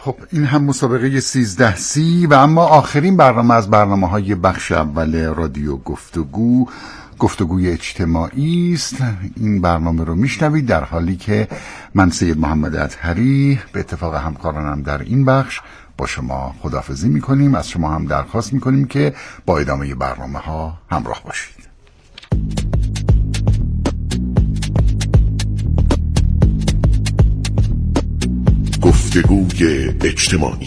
خب این هم مسابقه 13C و اما آخرین برنامه از برنامه‌های بخش اول رادیو گفتگوی اجتماعی است. این برنامه رو میشنوید در حالی که من سید محمد اطهری به اتفاق همکارانم در این بخش با شما خداحافظی میکنیم. از شما هم درخواست میکنیم که با ادامه برنامه ها همراه باشید. گفتگوی اجتماعی.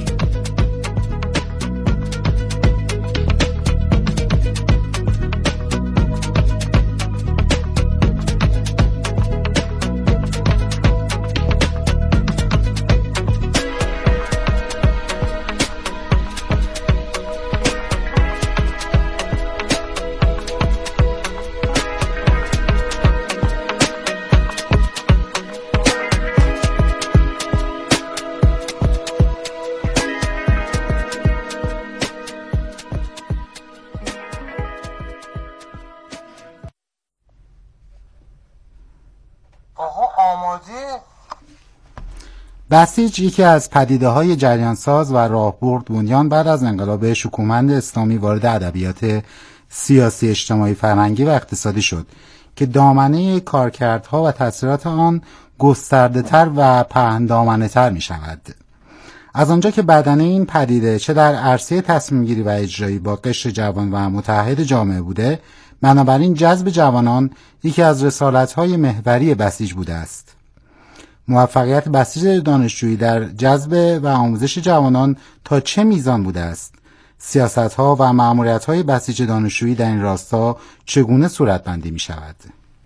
بسیج یکی از پدیده‌های جریانساز و راهبرد بنیان بعد از انقلاب شکوهمند اسلامی وارد ادبیات سیاسی، اجتماعی، فرهنگی و اقتصادی شد که دامنه کارکردها و تأثیرات آن گسترده‌تر و پهن‌دامنه‌تر می‌شود. از آنجا که بدنه این پدیده چه در عرصه تصمیم‌گیری و اجرایی با قشر جوان و متحد جامعه بوده، بنابراین جذب جوانان یکی از رسالت‌های محوری بسیج بوده است. موفقیت بسیج دانشجویی در جذب و آموزش جوانان تا چه میزان بوده است؟ سیاست‌ها و مأموریت‌های بسیج دانشجویی در این راستا چگونه صورتبندی می‌شود؟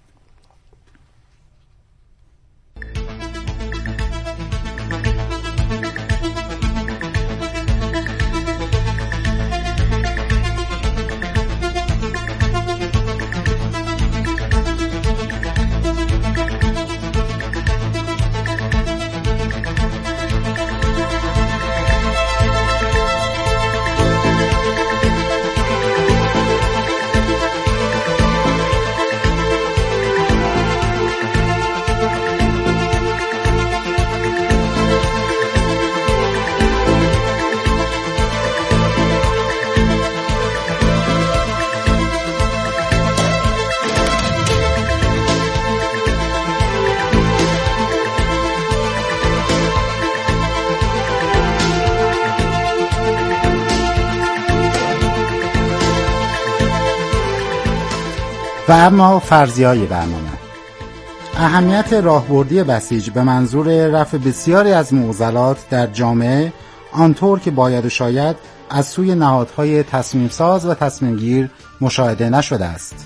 و اما فرضیه‌های برنامه. اهمیت راهبردی بسیج به منظور رفع بسیاری از معضلات در جامعه آنطور که باید و شاید از سوی نهادهای تصمیم ساز و تصمیم گیر مشاهده نشده است.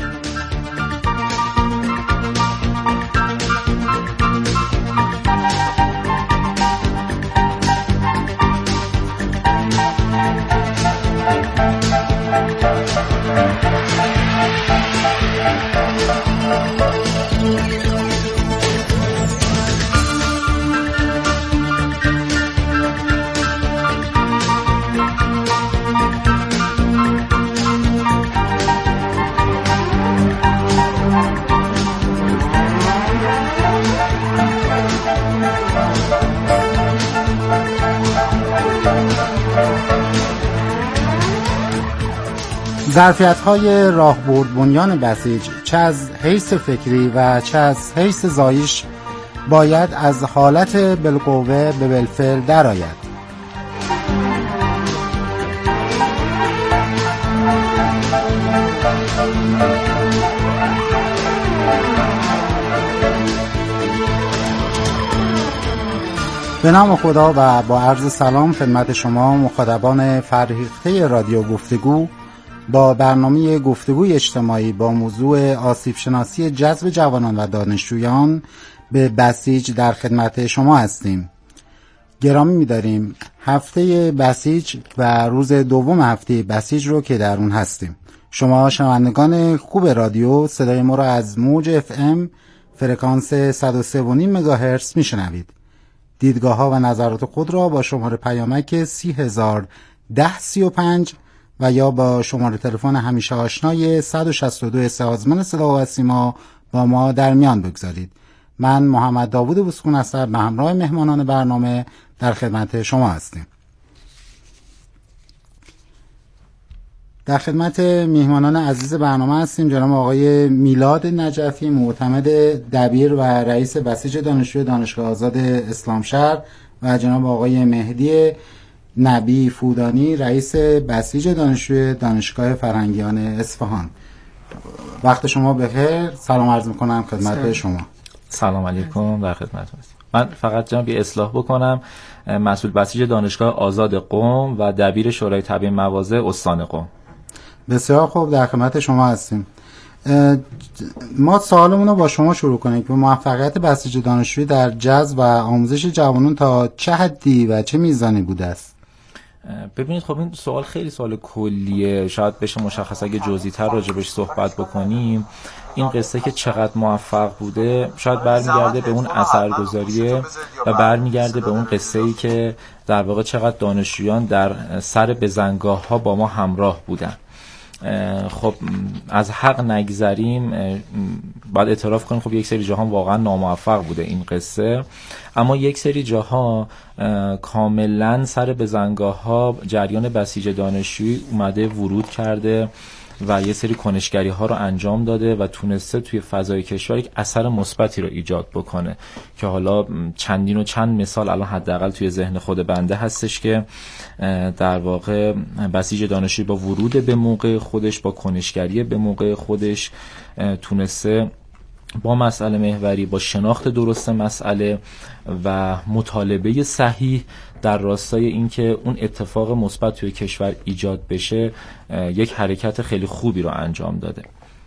ظرفیت‌های راهبرد بنیان بسیج چه از حیث فکری و چه از حیث زایش باید از حالت بالقوه به بالفعل درآید. به نام خدا و با عرض سلام خدمت شما مخاطبان فرهیخته رادیو گفتگو با برنامه گفتگوی اجتماعی با موضوع آسیب شناسی جذب جوانان و دانشجویان به بسیج در خدمت شما هستیم. گرامی می‌داریم هفته بسیج و روز دوم هفته بسیج رو که در اون هستیم. شما شنوندگان خوب رادیو صدای ما را از موج FM فرکانس 103.5 مگاهرتز میشنوید. دیدگاه‌ها و نظرات خود را با شماره پیامک 301035 و یا با شماره تلفن همیشه آشنای 162 سازمان صدا و سیما با ما در میان بگذارید. من محمد داوود بوسکون هستم، به همراه مهمانان برنامه در خدمت شما هستیم. در خدمت میهمانان عزیز برنامه هستیم. جناب آقای میلاد نجفی، معتمد دبیر و رئیس بسیج دانشجوی دانشگاه آزاد اسلامشهر، و جناب آقای مهدی نبی فودانی، رئیس بسیج دانشجوی دانشگاه فرهنگیان اصفهان. وقت شما بخیر. سلام عرض میکنم خدمت شما. سلام علیکم، در خدمتتون هستم. من فقط جناب اصلاح بکنم، مسئول بسیج دانشگاه آزاد قم و دبیر شورای تبیین مواضع استان قم. بسیار خوب، در خدمت شما هستیم. ما سوالمون رو با شما شروع کنیم که موفقیت بسیج دانشجویی در جذب و آموزش جوانان تا چه حدی و چه میزانی بوده است؟ ببینید، خب این سوال خیلی سوال کلیه، شاید بشه مشخص اگه جزئی‌تر راجبش صحبت بکنیم. این قصه که چقدر موفق بوده شاید برمیگرده به اون اثرگذاریه و برمیگرده به اون قصه‌ای که در واقع چقدر دانشجویان در سر بزنگاه‌ها با ما همراه بودن. خب از حق نگذریم، باید اعتراف کنیم خب یک سری جاها واقعا ناموفق بوده این قصه، اما یک سری جاها کاملا سر بزنگاه‌ها جریان بسیج دانشجویی اومده ورود کرده و یه سری کنشگری ها رو انجام داده و تونسته توی فضای کشور یک اثر مثبتی رو ایجاد بکنه که حالا چندین و چند مثال الان حداقل توی ذهن خود بنده هستش که در واقع بسیج دانشجویی با ورود به موقع خودش، با کنشگری به موقع خودش، تونسته با مسئله محوری، با شناخت درست مسئله و مطالبه صحیح در راستای اینکه اون اتفاق مثبت توی کشور ایجاد بشه یک حرکت خیلی خوبی رو انجام داده.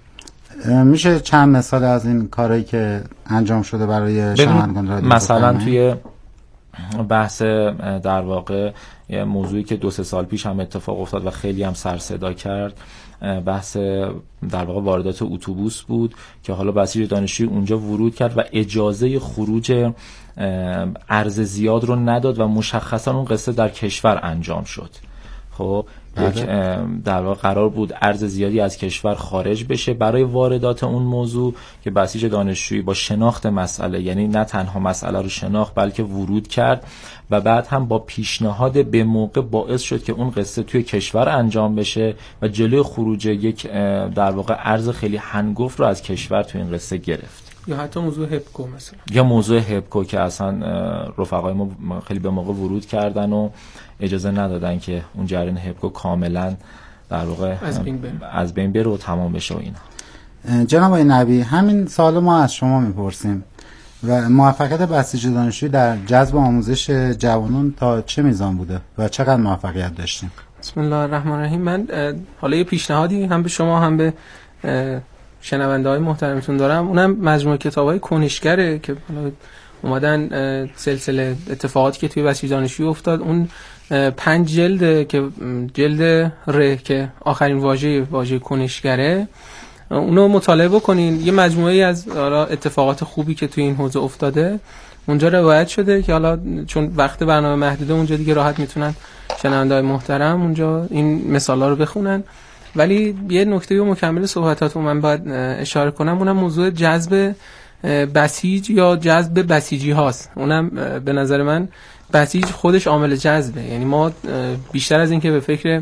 میشه چند مثال از این کارهایی که انجام شده برای شنوندگان رادیو مثلا توی بحث در واقع موضوعی که 2-3 سال پیش هم اتفاق افتاد و خیلی هم سر صدا کرد، بحث در واقع واردات اتوبوس بود که حالا بسیج دانشجویی اونجا ورود کرد و اجازه خروج ارز زیاد رو نداد و مشخصا اون قصه در کشور انجام شد. خب یک در واقع قرار بود ارز زیادی از کشور خارج بشه برای واردات اون موضوع که بسیج دانشجویی با شناخت مسئله، یعنی نه تنها مسئله رو شناخت بلکه ورود کرد و بعد هم با پیشنهاد به موقع باعث شد که اون قصه توی کشور انجام بشه و جلوی خروج یک در واقع ارز خیلی هنگفت رو از کشور توی این قصه گرفت. یا حتی موضوع هپکو مثلا، یا موضوع هپکو که اصلا رفقای ما خیلی به موقع ورود کردن و اجازه ندادن که اون جریان هپکو کاملا در واقع از بین بره و تمام بشه و اینا. جناب آقای نبی، همین سوال ما از شما میپرسیم و موفقیت بسیج دانشجویی در جذب و آموزش جوانان تا چه میزان بوده و چقدر موفقیت داشتیم؟ بسم الله الرحمن الرحیم. من حالا یه پیشنهادی هم به شما هم به شنونده های محترمتون دارم. اونم مجموعه کتاب های کنشگره که اومدن سلسله اتفاقاتی که توی بسیج دانشجویی افتاد، اون 5 جلده که جلد ر که آخرین واژه کنشگره، اونو مطالعه بکنین. یه مجموعه از اتفاقات خوبی که توی این حوزه افتاده اونجا روایت شده که حالا چون وقت برنامه محدوده اونجا دیگه راحت میتونن شنونده‌های محترم اونجا این مثالا رو بخونن. ولی یه نکته مکمل صحبتاتون من باید اشاره کنم، اونم موضوع جذب بسیج یا جذب بسیجی هاست. اونم به نظر من بسیج خودش عامل جذبه، یعنی ما بیشتر از این که به فکر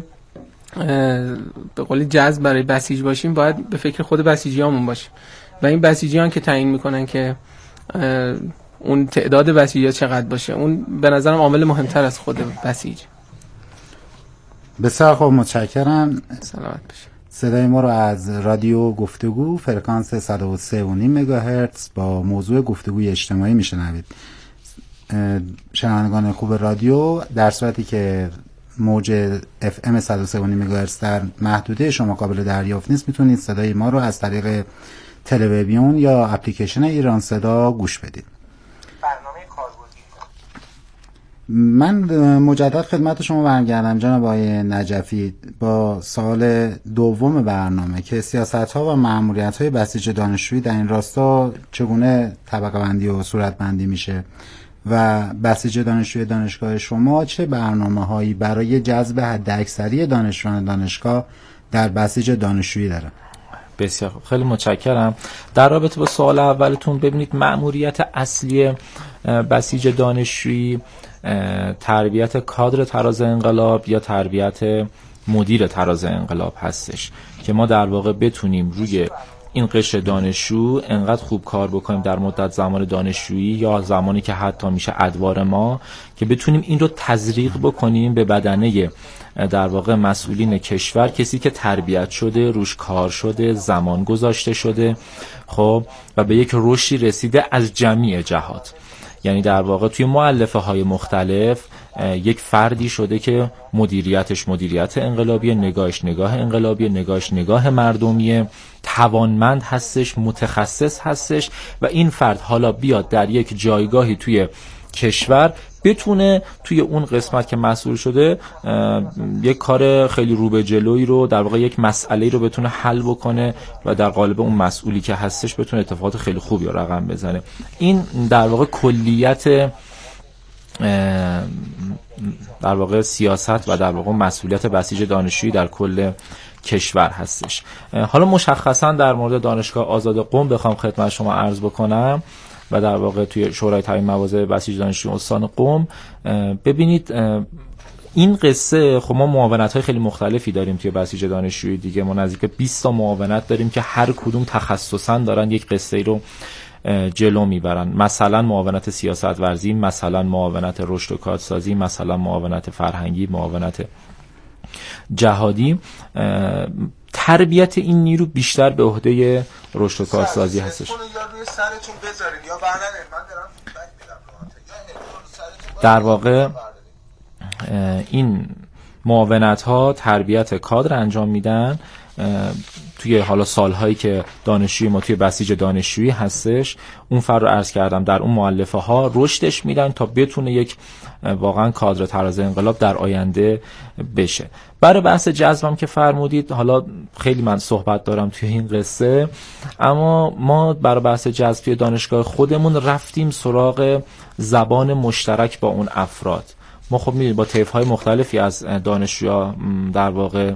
به قولی جذب برای بسیج باشیم باید به فکر خود بسیجیامون باشیم و این بسیجیان که تعیین میکنن که اون تعداد بسیجی چقدر باشه، اون به نظرم عامل مهمتر از خود بسیج. بسیار خوب، متشکرم. سلامت باشید. صدای ما رو از رادیو گفتگو فرکانس 103.5 مگاهرتز با موضوع گفتگوی اجتماعی میشنوید. شنوندگان خوب رادیو، در صورتی که موج FM 103.5 مگاهرتز در محدوده شما قابل دریافت نیست، میتونید صدای ما رو از طریق تلویزیون یا اپلیکیشن ایران صدا گوش بدید. من مجدد خدمت شما برمیگردم جناب آقای نجفی با سوال دوم برنامه که سیاست‌ها و مأموریت‌های بسیج دانشجویی در این راستا چگونه طبقه بندی و صورت بندی میشه و بسیج دانشجوی دانشگاه شما چه برنامه‌هایی برای جذب حداکثری دانشجویان دانشگاه در بسیج دانشجویی داره؟ بسیار خوب، خیلی متشکرم. در رابطه با سوال اولتون، ببینید مأموریت اصلی بسیج دانشجویی تربیت کادر تراز انقلاب یا تربیت مدیر تراز انقلاب هستش که ما در واقع بتونیم روی این قشر دانشجو انقدر خوب کار بکنیم در مدت زمان دانشجویی یا زمانی که حتی میشه ادوار ما، که بتونیم این رو تزریق بکنیم به بدنه در واقع مسئولین کشور، کسی که تربیت شده، روش کار شده، زمان گذاشته شده، خب، و به یک رشدی رسیده از جمیع جهات. یعنی در واقع توی مؤلفه های مختلف یک فردی شده که مدیریتش مدیریت انقلابی، نگاهش نگاه انقلابی، نگاهش نگاه مردمیه، توانمند هستش، متخصص هستش و این فرد حالا بیاد در یک جایگاهی توی کشور بتونه توی اون قسمت که مسئول شده یک کار خیلی رو به جلویی رو، در واقع یک مسئله رو بتونه حل بکنه و در قالب اون مسئولی که هستش بتونه اتفاقات خیلی خوبی رو رقم بزنه. این در واقع کلیت در واقع سیاست و در واقع مسئولیت بسیج دانشجویی در کل کشور هستش. حالا مشخصا در مورد دانشگاه آزاد قم بخوام خدمت شما عرض بکنم و در واقع توی شورای تعیین مواضع بسیج دانشجویی استان قم، ببینید این قصه، خب ما معاونت‌های خیلی مختلفی داریم توی بسیج دانشجویی دیگه، ما نزدیک 20 تا معاونت داریم که هر کدوم تخصصاً دارن یک قصه رو جلو میبرن. مثلا معاونت سیاست ورزی، مثلا معاونت رشد و کادسازی، مثلا معاونت فرهنگی، معاونت جهادی. تربیت این نیرو بیشتر به عهده رشد و کادسازی هستش. در واقع این معاونت ها تربیت کادر انجام میدن توی حالا سالهایی که دانشجوی ما توی بسیج دانشجویی هستش. اون فرد رو عرض کردم در اون مؤلفه ها رشدش میدن تا بتونه یک واقعا کادر تراز انقلاب در آینده بشه. برای بحث جذبم که فرمودید، حالا خیلی من صحبت دارم توی این قصه، اما ما برای بحث جذب توی دانشگاه خودمون رفتیم سراغ زبان مشترک با اون افراد. ما خب می‌بینید با طیف‌های مختلفی از دانشجوها در واقع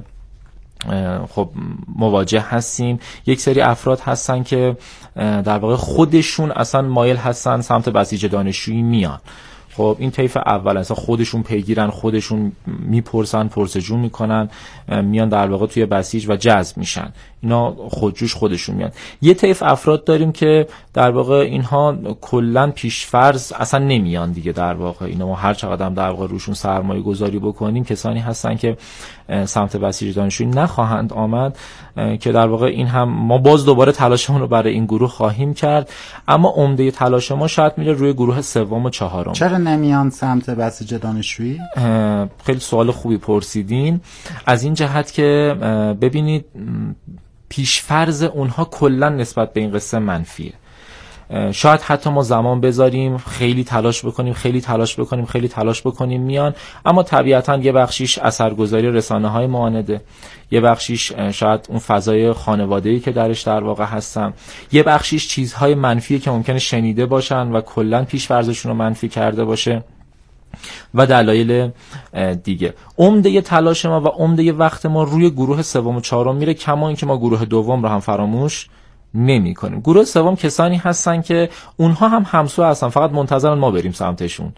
خب مواجه هستیم. یک سری افراد هستن که در واقع خودشون اصلا مایل هستن سمت بسیج دانشجویی میان. خب این طیف اول اصلا خودشون پیگیرن، خودشون میپرسن، پرسجو میکنن، میان در واقع توی بسیج و جذب میشن. اینا خودجوش خودشون میان. یه طیف افراد داریم که در واقع اینها کلا پیشفرض اصلا نمیان دیگه. در واقع اینا ما هر چقدر هم در واقع روشون سرمایه گذاری بکنیم، کسانی هستن که سمت بسیج دانشجویی نخواهند آمد، که در واقع این هم ما باز دوباره تلاشمون رو برای این گروه خواهیم کرد، اما عمده تلاش ما شاید میره روی گروه سوم و چهارم. چرا نمیان سمت بسیج دانشجویی؟ خیلی سوال خوبی پرسیدین. از این جهت که ببینید پیشفرض اونها کلا نسبت به این قصه منفیه. شاید حتی ما زمان بذاریم، خیلی تلاش بکنیم میان، اما طبیعتاً یه بخشیش اثرگذاری رسانه‌های معانده، یه بخشیش شاید اون فضای خانواده‌ای که درش در واقع هستن، یه بخشیش چیزهای منفی که ممکنه شنیده باشن و کلاً پیش‌فرضشون رو منفی کرده باشه و دلایل دیگه. عمده تلاش ما و عمده وقت ما روی گروه سوم و چهارم میره، کما اینکه ما گروه دوم رو هم فراموش نمی کنیم. گروه سوم کسانی هستن که اونها هم همسو هستن، فقط منتظرن ما بریم سمتشون،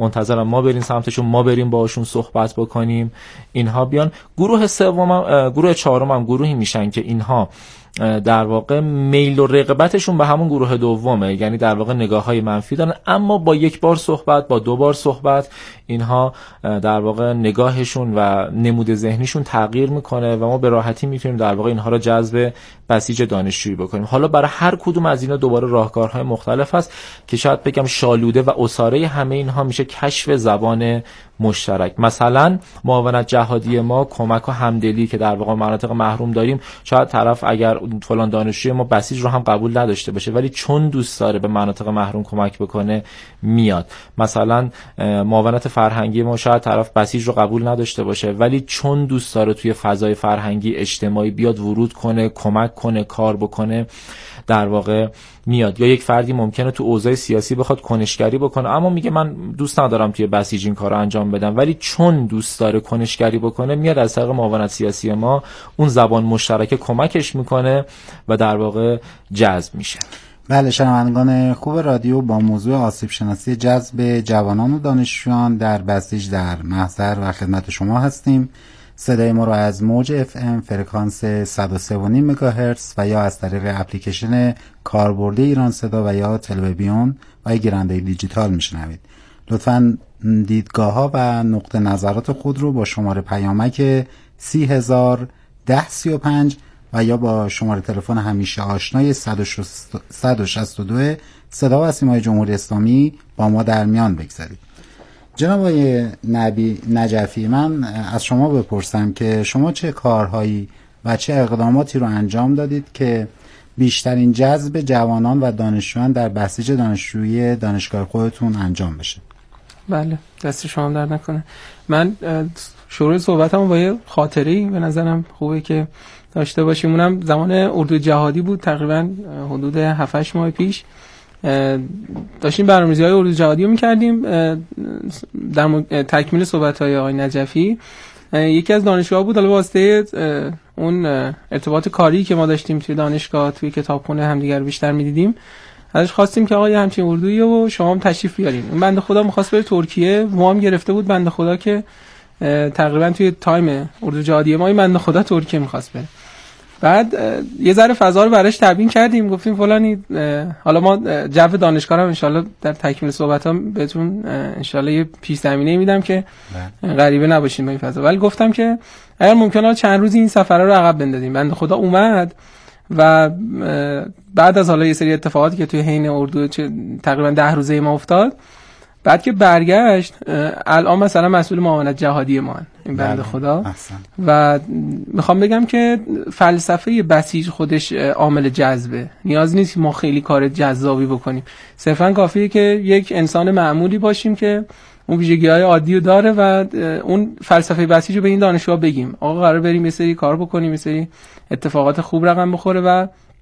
ما بریم باهاشون صحبت بکنیم، اینها بیان. گروه سوم، گروه چهارم هم گروهی میشن که اینها در واقع میل و رغبتشون به همون گروه دومه، یعنی در واقع نگاه‌های منفی دارن، اما با یک بار صحبت، با دو بار صحبت، اینها در واقع نگاهشون و نمود ذهنیشون تغییر میکنه و ما به راحتی میتونیم در واقع اینها رو جذب بسیج دانشجویی بکنیم. حالا برای هر کدوم از اینا دوباره راهکارهای مختلف هست که شاید بگم شالوده و اساره همه اینها میشه کشف زبان مشترک. مثلا معاونت جهادی ما کمک و همدلی که در واقع مناطق محروم داریم، شاید طرف اگر فلان دانشجوی ما بسیج رو هم قبول نداشته باشه، ولی چون دوست داره به مناطق محروم کمک بکنه میاد. مثلا معاونت فرهنگی ما شاید طرف بسیج رو قبول نداشته باشه، ولی چون دوست داره توی فضای فرهنگی اجتماعی بیاد ورود کنه، کمک کنه، کار بکنه، در واقع میاد. یا یک فردی ممکنه تو اوضاع سیاسی بخواد کنشگری بکنه، اما میگه من دوست ندارم توی بسیج این کارو انجام بدم، ولی چون دوست داره کنشگری بکنه میاد از طریق معاونت سیاسی ما اون زبان مشترک کمکش میکنه و در واقع جذب میشه. بله، شنوندگان خوب رادیو، با موضوع آسیب شناسی جذب جوانان و دانشجویان در بسیج در محضر و خدمت شما هستیم. صدای ما رو از موج FM فرکانس 103.5 مگاهرتز و یا از طریق اپلیکیشن کاربردی ایران صدا و یا تلویزیون و گیرنده دیجیتال میشنوید. لطفاً دیدگاه‌ها و نقطه نظرات خود رو با شماره پیامک 301035 و یا با شماره تلفن همیشه آشنای 162 صدا و سیمای جمهوری اسلامی با ما در میان بگذارید. جناب آقای نجفی، من از شما بپرسم که شما چه کارهایی و چه اقداماتی رو انجام دادید که بیشترین جذب جوانان و دانشجویان در بسیج دانشجویی دانشگاه خودتون انجام بشه؟ بله، دست شما در نکنه. من شروع صحبتم با یه خاطره‌ای به نظرم خوبه که داشته باشیم. اونم زمان اردوی جهادی بود، تقریبا حدود 7-8 ماه پیش. داشتیم برنامه‌ریزی‌های اردوی جهادی رو می‌کردیم. در تکمیل صحبت‌های آقای نجفی، یکی از دانشگاه بود، حالا واسطه اون ارتباط کاری که ما داشتیم توی دانشگاه، توی کتابخونه همدیگر رو بیشتر می‌دیدیم، ازش خواستیم که آقا همچین اردویی و شما هم تشریف بیارین. این بنده خدا می‌خواست بره ترکیه، وام گرفته بود بنده خدا که تقریبا توی تایم اردو جهادی ما این بنده خدا ترکیه می‌خواست بره. بعد یه ذره فضا رو براش تبیین کردیم، گفتیم فلانی، حالا ما جو دانشگاه رو ان شاءالله در تکمیل صحبت‌ها بهتون ان شاءالله یه پیش زمینه میدم که غریبه نباشین با این فضا. ولی گفتم که اگر ممکنه چند روزی این سفرها رو عقب بندازیم. بنده خدا اومد و بعد از حالا یه سری اتفاقاتی که توی حین اردو تقریبا 10 روزه ما افتاد، بعد که برگشت الان مثلا مسئول معاونت جهادی ما این بنده خدا. و میخوام بگم که فلسفه بسیج خودش عامل جذبه، نیاز نیست ما خیلی کار جذابی بکنیم، صرفا کافیه که یک انسان معمولی باشیم که اون ویژگی‌های عادی رو داره و اون فلسفه بسیج رو به این دانشجوها بگیم آقا قرار بریم یه سری کار بکنیم، یه سری اتفاقات خوب رقم بخوره و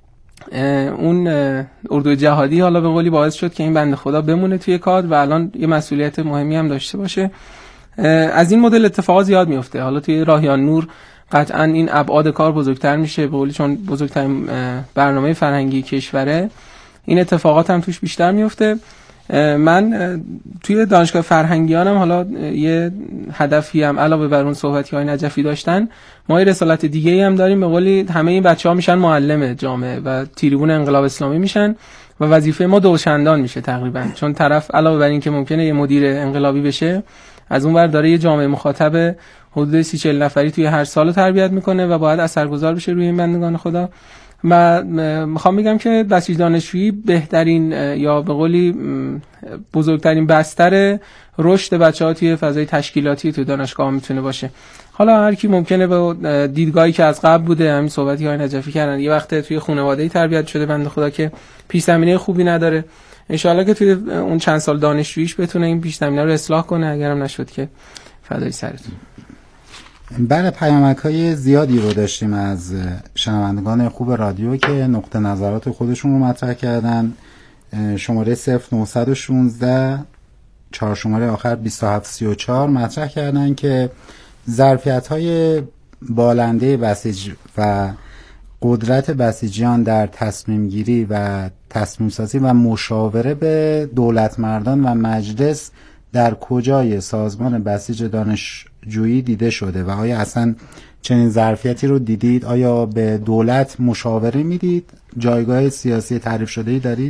اون اردو جهادی حالا به قولی باعث شد که این بنده خدا بمونه توی کار و الان یه مسئولیت مهمی هم داشته باشه. از این مدل اتفاقات زیاد میفته. حالا توی راهیان نور قطعا این ابعاد کار بزرگتر میشه به قولی، چون بزرگترین برنامه فرهنگی کشوره، این اتفاقات هم توش بیشتر میفته. من توی دانشگاه فرهنگیانم حالا یه هدفی هم علاوه بر اون صحبتی های نجفی داشتن، ما یه رسالت دیگه‌ای هم داریم، به قولی همه این بچه‌ها میشن معلم جامعه و تریبون انقلاب اسلامی میشن و وظیفه ما دوچندان میشه تقریبا، چون طرف علاوه بر این که ممکنه یه مدیر انقلابی بشه، از اون ور داره یه جامعه مخاطب حدود 30-40 نفری توی هر سال تربیت میکنه و باید اثرگذار بشه روی این بندگان خدا. و میخوام بگم که بسیج دانشجویی بهترین یا به قولی بزرگترین بستر رشد بچه‌ها توی فضای تشکیلاتی توی دانشگاه میتونه باشه. حالا هر کی ممکنه به دیدگاهی که از قبل بوده، همین صحبتی های نجفی کردن، یه وقت توی خانواده‌ای تربیت شده بنده خدا که پیش زمینه خوبی نداره، انشالله که توی اون چند سال دانشجوییش بتونه این پیش زمینه رو اصلاح کنه، اگرم نشد که فدای سرتون. بله، پیامک‌های زیادی رو داشتیم از شنوندگان خوب رادیو که نقطه نظرات خودشون رو مطرح کردن. شماره 0916 4 شماره آخر 2734 مطرح کردن که ظرفیت‌های بالنده بسیج و قدرت بسیجیان در تصمیم گیری و تصمیم سازی و مشاوره به دولت مردان و مجلس در کجای سازمان بسیج دانشجویی دیده شده و آیا اصلا چنین ظرفیتی رو دیدید؟ آیا به دولت مشاوره میدید؟ جایگاه سیاسی تعریف شده‌ای دارید؟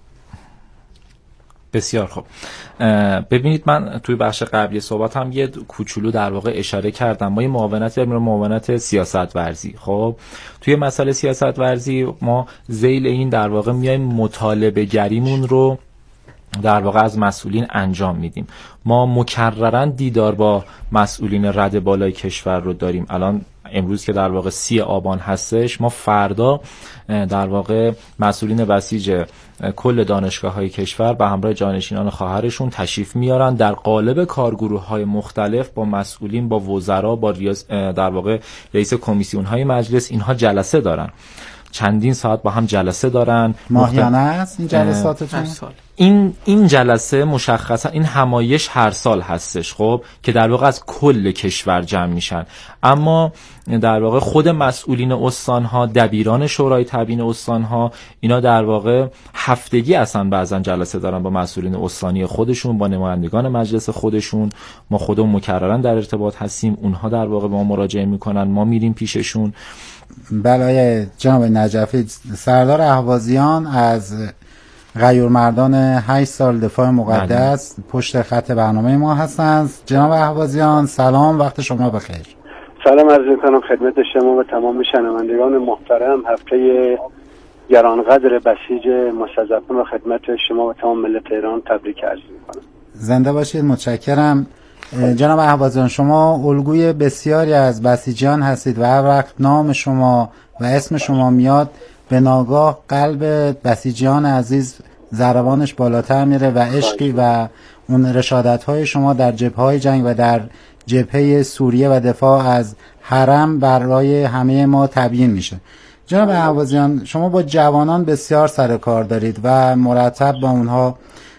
بسیار خوب. ببینید، من توی بخش قبلی صحبت هم یه کوچولو در واقع اشاره کردم. ما یه معاونت داریم، معاونت سیاست ورزی. خب توی مسئله سیاست ورزی ما ذیل این در واقع میایم مطالبه گریمون رو در واقع از مسئولین انجام میدیم. ما مکررن دیدار با مسئولین رده بالای کشور رو داریم. الان امروز که در واقع 30 آبان هستش، ما فردا در واقع مسئولین بسیج کل دانشگاه‌های کشور به همراه جانشینان خواهرشون تشریف میارن در قالب کارگروه‌های مختلف با مسئولین، با وزرا، با در واقع رئیس کمیسیون‌های مجلس، اینها جلسه دارن. چندین ساعت با هم جلسه دارن. ماهیانه است این جلساتتون؟ هر سال. این جلسه مشخصا این همایش هر سال هستش، خب که در واقع از کل کشور جمع میشن، اما در واقع خود مسئولین استانها، دبیران شورای تبیین استانها، اینا در واقع هفتگی اصلا بعضا جلسه دارن با مسئولین استانی خودشون، با نمایندگان مجلس خودشون. ما خودمون مکررا در ارتباط هستیم، اونها در واقع با ما مراجعه میکنن، ما میریم پیششون. بله جناب نجفی، سردار اهوازیان از غیورمردان 8 سال دفاع مقدس پشت خط برنامه ما هستند. جناب اهوازیان سلام، وقت شما بخیر. سلام عرض می‌کنم خدمت شما و تمام شنوندگان محترم. هفته گرانقدر بسیج مستضعفان و خدمت شما و تمام ملت ایران تبریک عرض می‌کنم. زنده باشید، متشکرم. جناب اهوازیان، شما الگوی بسیاری از بسیجیان هستید و هر وقت نام شما و اسم شما میاد به ناگاه قلب بسیجیان عزیز ضربانش بالاتر میره و عشقی و اون رشادت‌های شما در جبهه‌های جنگ و در جبهه سوریه و دفاع از حرم برای همه ما تبیین میشه. جناب اهوازیان، شما با جوانان بسیار سر کار دارید و مرتب با اونها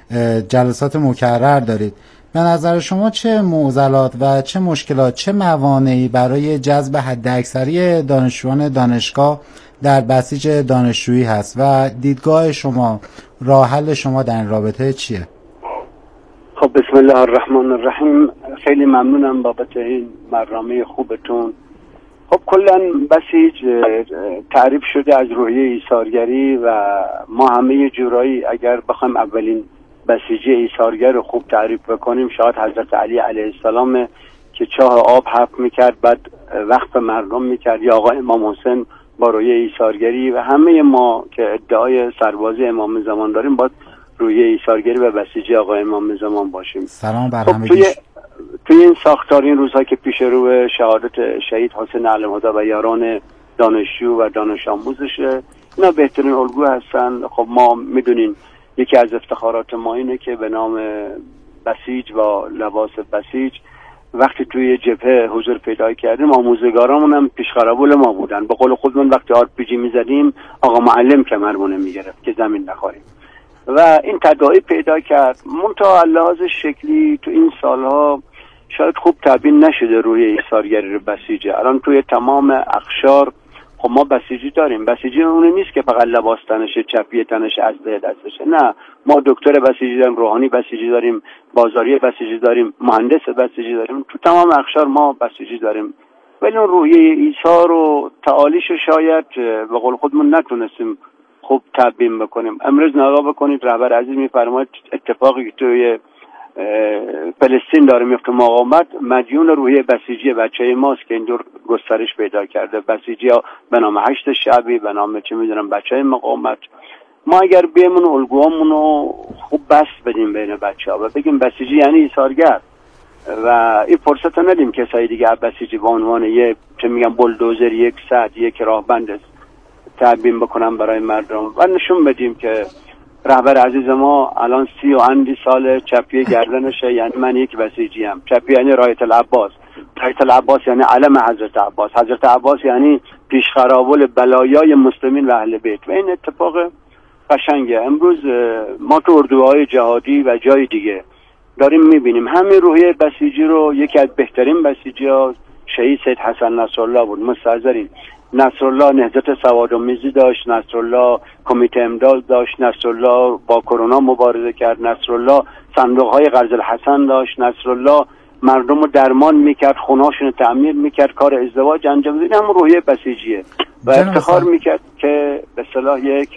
جلسات مکرر دارید. به نظر شما چه معضلات و چه مشکلات، چه موانعی برای جذب حداکثری دانشجویان دانشگاه در بسیج دانشجویی هست و دیدگاه شما، راه حل شما در این رابطه چیه؟ خب بسم الله الرحمن الرحیم. خیلی ممنونم بابت این برنامه خوبتون. خب کلا بسیج تعریف شده از روحیه ایثارگری و ما همه جورایی اگر بخوایم اولین بسیجی ایثارگر رو خوب تعریف بکنیم شاید حضرت علی علیه السلام که چاه آب حفر میکرد بعد وقف مردم میکرد، یا آقا امام حسین با روحیه ایثارگری، و همه ما که ادعای سربازی امام زمان داریم باید روحیه ایثارگری و بسیجی آقا امام زمان باشیم. سلام بر خب همه. توی این ساختار این روزها که پیش رو شهادت شهید حسین علم‌الهدی و یاران دانشجو و دانش آموزشه، اینا بهترین الگو هستن. خب ما میدونین یکی از افتخارات ما اینه که به نام بسیج و لباس بسیج وقتی توی جبهه حضور پیدا کردیم آموزگارامون هم پیشقرابول ما بودن. به قول خودمون وقتی RPG میزدیم آقا معلم کمرمون میگرفت که زمین نخوریم و این تداعی پیدا کرد. منتها لحاظ شکلی تو این سالها شاید خوب تبیین نشده روی ایثارگری رو بسیجه. الان توی تمام اقشار خب ما بسیجی داریم. بسیجی اون نیست که فقط لباس تنشه، چپی تنشه، اسلحه دستشه. نه، ما دکتر بسیجی داریم، روحانی بسیجی داریم، بازاری بسیجی داریم، مهندس بسیجی داریم. تو تمام اقشار ما بسیجی داریم. ولی اون روحیه ایثار و تعالیش شاید به قول خودمون نتونستیم خوب تبیین بکنیم. امروز نگاه بکنید رهبر عزیز میفرماید اتفاقی که توی فلسطین داره میفته مقاومت مدیون روحیه بسیجی بچه ماست که اینجور گسترش پیدا کرده. بسیجی ها به نام 8 شعبی، به نام چه میدونم بچه مقاومت. ما اگر بیمون الگوامونو خوب بست بدیم بین بچه ها و بگیم بسیجی یعنی ایثارگر و این فرصت ندیم کسایی دیگه بسیجی به عنوان یک چه میگم بلدوزر، یک سد، یک راهبند تبیین بکنم برای مردم و نشون بدیم که رهبر عزیز ما الان 30 و اندی سال چپی گردنشه، یعنی من یک بسیجی ام. چپی یعنی رایت العباس، رایت العباس یعنی علم حضرت عباس، حضرت عباس یعنی پیشقرابول بلایای مسلمین و اهل بیت. و این اتفاق قشنگه. امروز ما تو اردوهای جهادی و جای دیگه داریم میبینیم همین روحیه بسیجی رو یکی از بهترین بسیجی ها شهید سید حسن نصرالله بود. مستحضرین نصرالله نهضت سوادآمیزی داشت، نصرالله کمیته امداد داشت، نصرالله با کرونا مبارزه کرد، نصرالله صندوق‌های قرض الحسن داشت، نصرالله مردم رو درمان میکرد، خونه‌هاشون رو تعمیر میکرد، کار ازدواج انجام میداد. همون روحیه بسیجیه و افتخار میکرد که به اصطلاح یک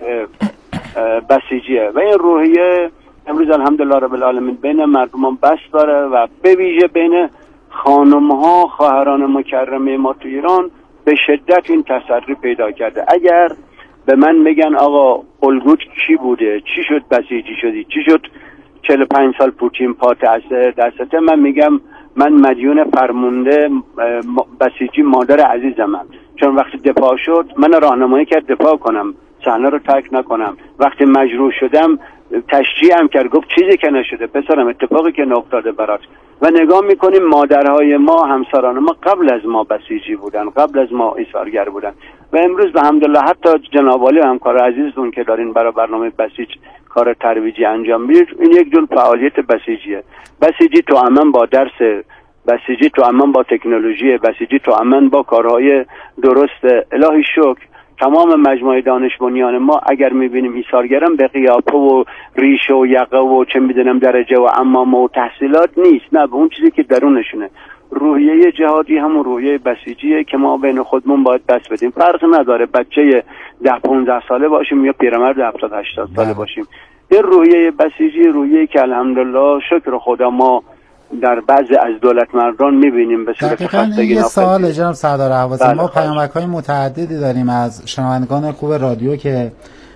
بسیجیه و این روحیه امروز الحمدلله رب العالمین بین مردمان بس داره و به ویژه بین خانم‌ها خواهران مکرمه ما تو ایران به شدت این تسری پیدا کرده. اگر به من بگن آقا الگوت کی بوده، چی شد بسیجی شدی، چی شد 45 سال پوتین پا دسته، من میگم من مدیون فرمونده بسیجی مادر عزیزمم، چون وقتی دفاع شد من راهنمایی کرد دفاع کنم، صحنه رو ترک نکنم. وقتی مجروح شدم تشجیعم کرد، گفت چیزی که نشده پسرم، اتفاقی که نافتاده برات. و نگاه میکنیم مادرهای ما، همسران ما قبل از ما بسیجی بودن، قبل از ما ایثارگر بودن. و امروز به الحمدلله حتی جناب عالی همکار عزیزتون که دارین برای برنامه بسیج کار ترویجی انجام میدید، این یک جور فعالیت بسیجیه. بسیجی توأمن با درس، بسیجی توأمن با تکنولوژی، بسیجی توأمن با کارهای درست. الهی شکر تمام مجموعه دانش بنیان ما اگر میبینیم ایثارگرم به قیافه و ریشه و یقه و چه میدونم درجه و عمامه و تحصیلات نیست، نه، به اون چیزی که درونشونه. روحیه جهادی همون روحیه بسیجیه که ما بین خودمون باید دست بدیم. فرق نداره بچه 10-15 ساله باشیم یا پیرمرد 70-80 ساله باشیم. این روحیه بسیجی روحیه‌ای که الحمدلله شکر خدا ما در بعضی از دولت مردان میبینیم به صورت خستگی. یه سوال جناب سردار اهوازی، ما پیامک‌های متعددی داریم از شنوندگان خوب رادیو که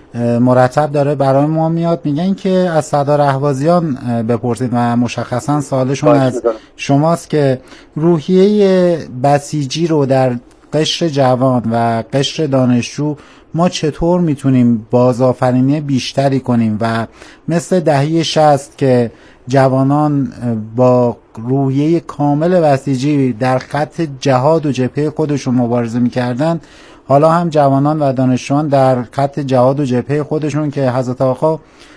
مرتب داره برای ما میاد، میگن که از سردار اهوازیان بپرسید و مشخصا سوالشون از شماست که روحیه بسیجی رو در قشر جوان و قشر دانشجو ما چطور میتونیم بازآفرینی بیشتری کنیم و مثل دهه 60 که جوانان با روحیه کامل بسیجی در خط جهاد و جبهه خودشون مبارزه میکردن، حالا هم جوانان و دانشجویان در خط جهاد و جبهه خودشون که حضرت آقا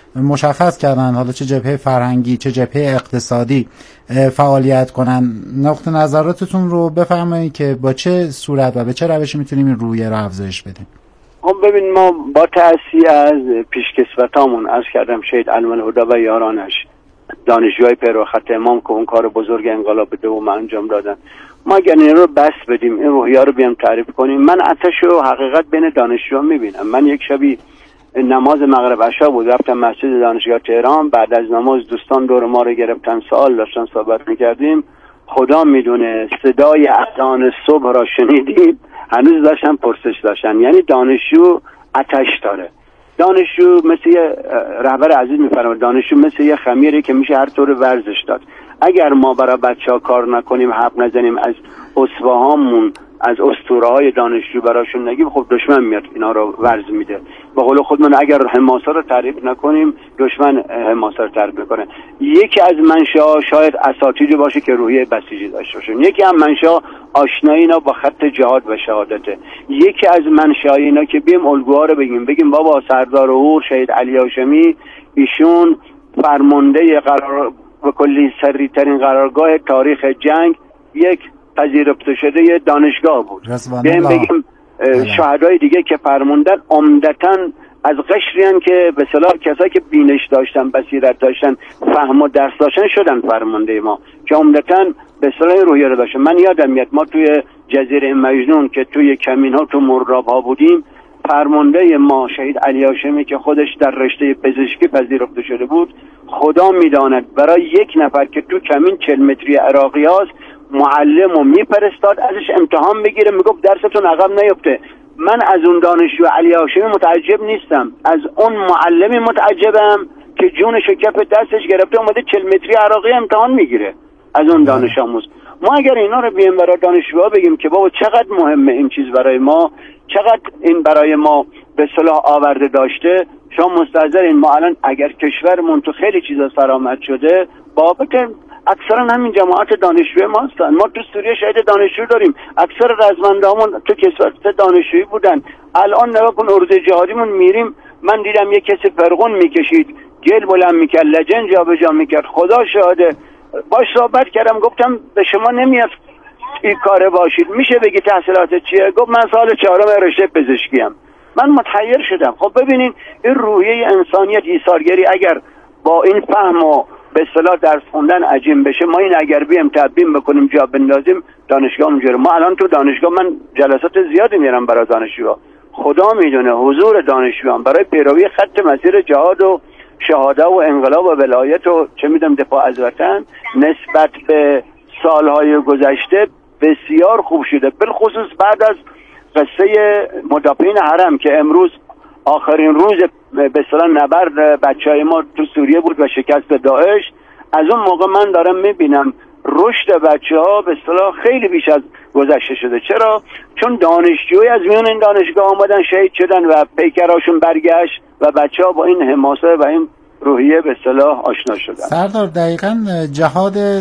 مشخص کردن، حالا چه جبهه فرهنگی چه جبهه اقتصادی فعالیت کنن. نقطه نظراتتون رو بفرمایید که با چه صورت و به چه روشی میتونیم این روحیه رو افزایش بدیم. ببین ما با تأثیر از پیشکسوتامون عرض کردم شهید علم الهدی و یارانش، دانشجوهای پیرو خط امام که اون کار بزرگ انقلاب دوم انجام دادن، ما اگر این رو بس بدیم، این روحیه رو بیام تعریف کنیم. من آتش و حقیقت بین دانشجوها میبینم. من یک شبی نماز مغرب عشا بود، رفتم مسجد دانشگاه تهران، بعد از نماز دوستان دور ما رو گرفتن، سوال داشتن، صحبت میکردیم. خدا میدونه صدای اذان صبح را شنیدیم، هنوز داشتن پرسش داشتن. یعنی دانشجو آتش داره. دانشجو مثل یه رهبر عزیز میفرماید، دانشجو مثل یه خمیری که میشه هر طور ورزش داد. اگر ما برای بچه‌ها کار نکنیم، حرف نزنیم، از اسوه‌هامون، از اسطوره‌های دانشجو براشون نگیم، خب دشمن میاد اینا رو ورز میده. به قول خودمون اگر حماسه رو تعریف نکنیم، دشمن حماسه رو تعریف میکنه. یکی از منشأ شاید اساتیدی باشه که روحیه بسیجی داشته باشن. یکی هم منشأ آشنایی اینا با خط جهاد و شهادته. یکی از منشأ اینا که بیم الگوها رو بگیم بابا سردار هور شهید علی هاشمی، ایشون فرمانده قرار و کلی سری ترین قرارگاه تاریخ جنگ، یک پذیرفته شده دانشگاه بود. بگیم شهدای دیگه که فرموندن عمدتاً از قشریان که به اصطلاح کسایی که بینش داشتن، بصیرت داشتن، فهم و درس داشتن شدن فرمانده ما، که عمدتاً به اصطلاح روحیه رو داشتن. من یادم میاد ما توی جزیره مجنون که توی کمین ها تو مراب ها بودیم، فرمانده ما شهید علی هاشمی که خودش در رشته پزشکی پذیرفته شده بود، خدا میداند برای یک نفر که تو کمین 40 متری عراقی هاست معلم رو میپرستاد ازش امتحان بگیره، میگفت درستون عقب نیفته. من از اون دانشجو علی هاشمی متعجب نیستم، از اون معلمی متعجبم که جونش کف دستش گرفته اومده 40 متری عراقی امتحان میگیره از اون دانش آموز. ما اگر اینا رو بیایم برای دانشجوها بگیم که بابا چقدر مهمه این چیز برای ما، چقدر این برای ما به صلاح آورده داشته، شما مستحضرین ما الان اگر کشورمون تو خیلی چیزا سرآمد شده بابت اکثرا همین جماعت دانشجوی ما هستن. ما تو سوریه شهید دانشجو داریم، اکثر رزمندهامون تو کشور دانشجویی بودن. الان نگاه کن ارز جهادیمون میریم، من دیدم یک کسی فرقون میکشید، گل بلند میکرد، لجن جا به جا میکرد. خدا شاهده باش صحبت کردم، گفتم به شما نمیاد این کاره باشید، میشه بگی تحصیلات چیه؟ گفت من سال 4 رشته پزشکیم. من متحیر شدم. خب ببینین این روحیه انسانیت، ایثارگری اگر با این فهم و به اصطلاح درس خوندن عجیم بشه، ما این اگر بیم تبیین بکنیم جا بندازیم، دانشگاه اونجوره. ما الان تو دانشگاه من جلسات زیادی میرم برای دانشجوها، خدا میدونه حضور دانشجویان برای پیروی خط مسیر جهاد و شهاده و انقلاب و ولایت و چه میدونم دفاع از وطن نسبت به سالهای گذشته بسیار خوب شده، بالخصوص بعد از قصه مدافعین حرم که امروز آخرین روز به اصطلاح نبرد بچهای ما تو سوریه بود و شکست داعش. از اون موقع من دارم میبینم رشد بچه‌ها به اصطلاح خیلی بیش از گذشته شده. چرا؟ چون دانشجوی از میون این دانشگاه آمدن شهید شدن و پیکراشون برگشت و بچه‌ها با این حماسه و این روحیه به اصطلاح آشنا شدن. سردار دقیقاً جهاد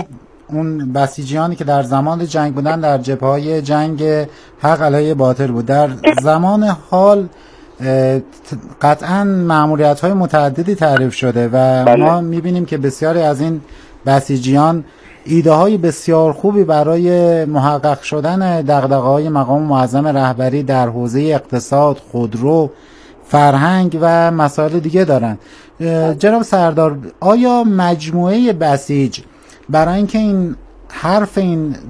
اون بسیجیانی که در زمان جنگ بودن در جبهه‌های جنگ حق علیه باطل بود. در زمان حال قطعا مأموریت‌های متعددی تعریف شده و ما می‌بینیم که بسیاری از این بسیجیان ایده‌های بسیار خوبی برای محقق شدن دغدغه‌های مقام معظم رهبری در حوزه اقتصاد، خودرو، فرهنگ و مسائل دیگه دارن. جناب سردار، آیا مجموعه بسیج برای اینکه این حرف این